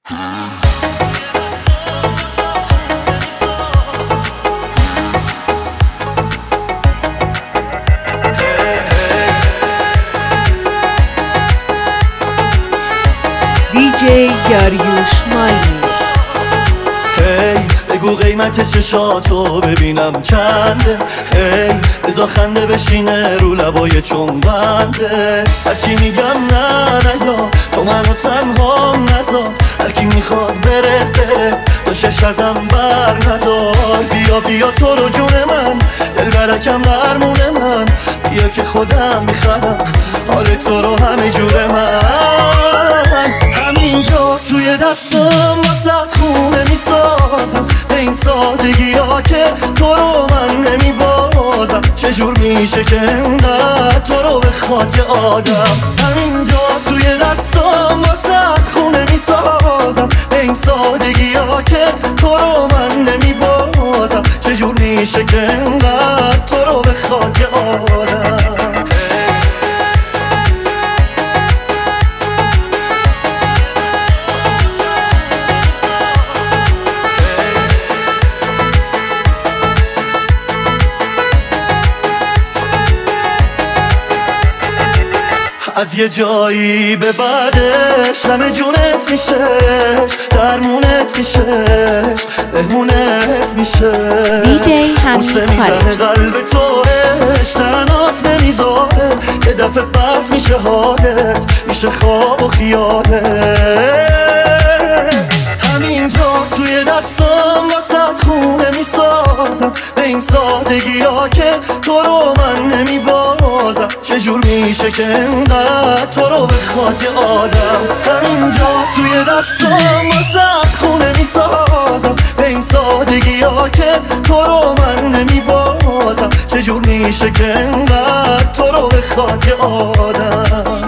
دیجی داریوش مالی. بگو قیمت چشاتو ببینم چنده. بذار خنده بشینه رو لبای چون بنده. هرچی میگم نه یا تو منو تنها نذار. هرکی میخواد بره تو چش ازم بر ندار. بیا تو رو جون من، دل برکم درمون من. بیا که خودم میخرم حال تو رو همه جور من. همینجا توی دستم واسه خونه میسازم. به این سادگی ها که تو رو من نمیبازم. چجور میشه که انقدر تو رو بخواد یه آدم. همینجا توی دستم واسه خونه میسازم. به این سادگی ها که تو رو من نمیبازم. چجور میشه که انقدر تو رو بخواد یه آدم. از یه جایی به بعدش غم جونت میشش، درمونت میشش، مهمونت میشه. دیجی حمید میزنه قلب توش، تنات نمیذاره. یه دفعه پرت میشه حالت، میشه خواب و خیالت. همینجا توی دستم واسه خونه میسازم. به این سادگی ها که تو رو من نمیبازم. چجور میشه که انقدر تو رو بخواد یه آدم. همینجا توی دستم واسه خونه میسازم. به این سادگی ها که تو رو من نمیبازم. چجور میشه که انقدر تو رو بخواد یه آدم.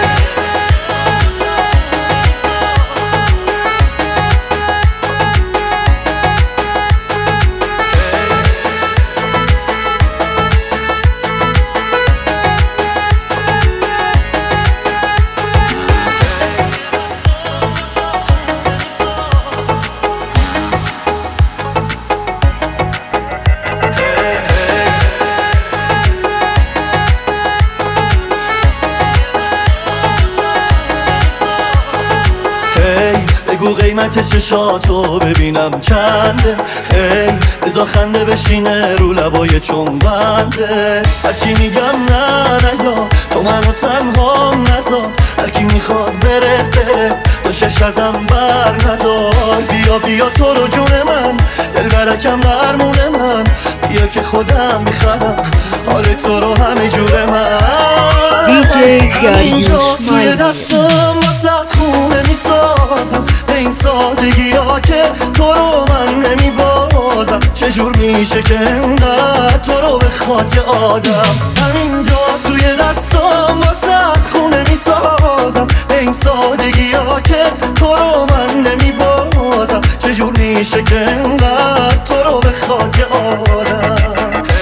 بگو قیمت چشاتو ببینم چنده. بذار خنده بشینه رو لبای چون بنده. هرچی میگم نه یا تو منو تنها نذار. هرکی میخواد بره تو چش ازم بر ندار. بیا تو رو جون من، دل برکم درمون من. بیا که خودم میخرم حال تو رو همه جور من. دیجی داریوش توی دستم واسه خونه میسازم. به این سادگی ها که تو رو من نمیبازم. چجور میشه که انقدر تو رو بخواد یه آدم. همینجا توی دستم واسه خونه میسازم. به این سادگی ها که تو رو من نمیبازم. چجور میشه که انقدر تو رو بخواد یه آدم.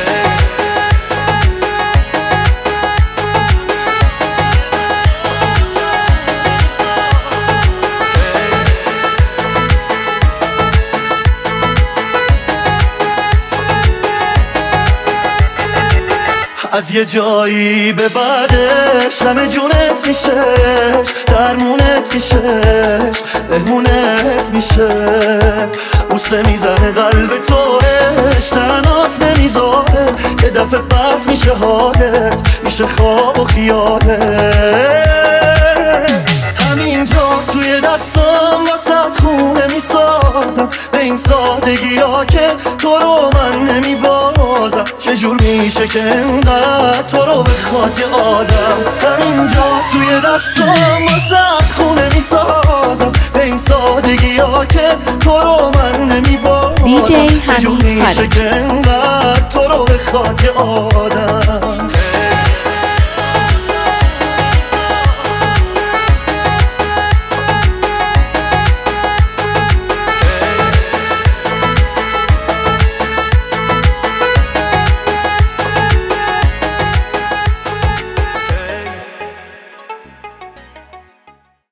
از یه جایی به بعدش غم جونت میشش، درمونت میشش، مهمونت میشه. بوسه میزنه قلب توش، تنات نمیذاره. یه دفعه پرت میشه حالت، میشه خواب و خیالت. همینجا توی دستم واسه خونه میسازم. به این سادگی ها که تو رو من نمیبازم. چجور میشه که انقدر تو رو بخواد یه آدم. همینجا توی دستم واسه خونه میسازم. به این سادگی ها که تو رو من نمیبازم. دیجی چجور حمید میشه که انقدر تو رو بخواد یه آدم.